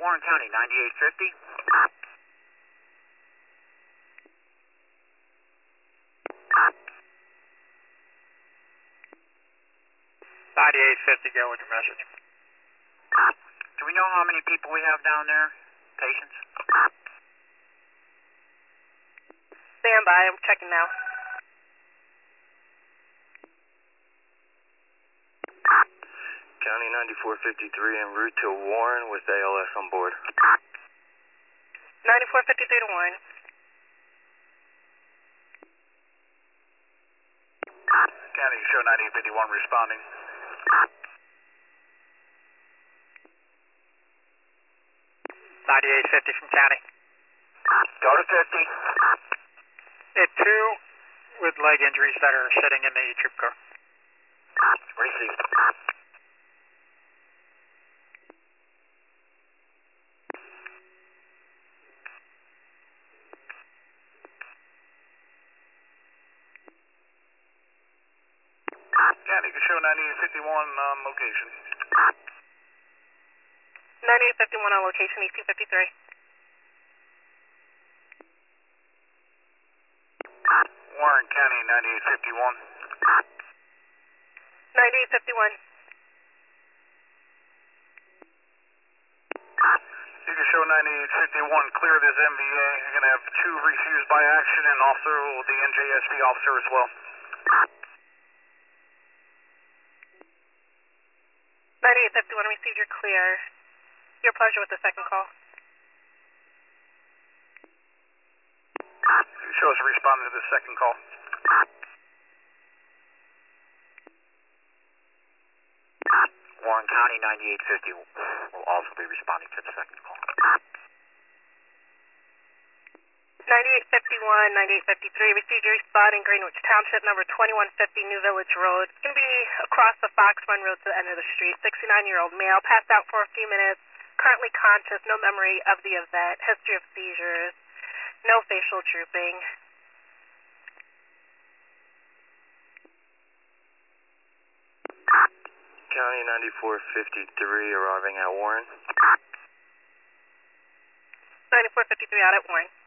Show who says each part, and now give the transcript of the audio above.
Speaker 1: Warren County, 9850.
Speaker 2: 9850, go with your message.
Speaker 1: Do we know how many people we have down there? Patients?
Speaker 3: Stand by, I'm checking now.
Speaker 4: County 9453 en route to Warren with ALS on board.
Speaker 3: 9453 to Warren.
Speaker 1: County, show 9851 responding.
Speaker 2: 9850 from County.
Speaker 1: Go to 50.
Speaker 2: Hit two with leg injuries that are sitting in the troop car.
Speaker 1: Received. County, you can show 9851 on location.
Speaker 3: 9851 on location, 1853.
Speaker 1: Warren County, 9851.
Speaker 3: 9851.
Speaker 1: You can show 9851, clear this MVA. You're going to have two refused by action and also the NJSB officer as well.
Speaker 3: 9851, received your clear. Your pleasure with the second call.
Speaker 1: You show us responding to the second call. Warren County, 9850 will also be responding to the second call.
Speaker 3: 9851, 9853, received your response in Greenwich Township, number 2150 New Village Road. It's going to be across the Fox Run Road to the end of the street. 69-year-old male, passed out for a few minutes, currently conscious, no memory of the event, history of seizures, no facial drooping.
Speaker 4: County 9453 arriving at Warren.
Speaker 3: 9453 out at Warren.